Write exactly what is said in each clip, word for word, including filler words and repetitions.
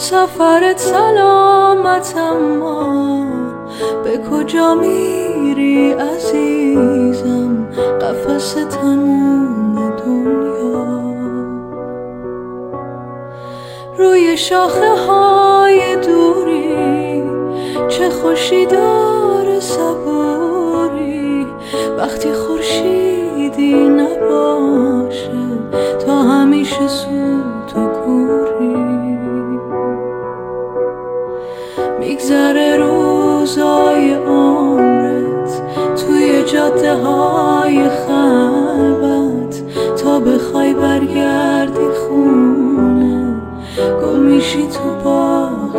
سفرت سلامت، اما به کجا میری عزیزم؟ قفس تموم دنیا روی شاخه های دوری، چه خوشی داره صبوری وقتی خورشیدی نباشه، تا همیشه سوت و کوری. میگذره روزای عمرت توی جاده های خلوت، تا بخوای برگردی خونه گم میشی تو باغ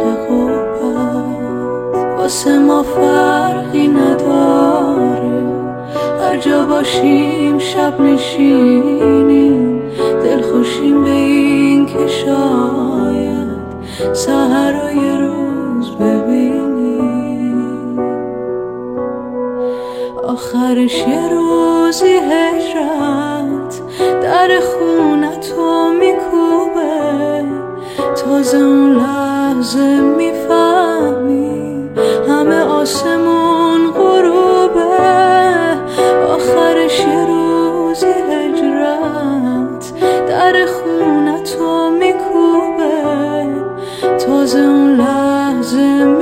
غربت. واسه ما فرقی نداره هر جا باشیم، شب نشینیم دل خوشیم به این که شاید سحرای روز ببینیم. آخرش یه روزی هجرت در خونتو میکوبه، تازه اون لحظه میفهمی همه آسمون غروبه. آخرش یه روزی هجرت در خونتو میکوبه، تازه اون لحظه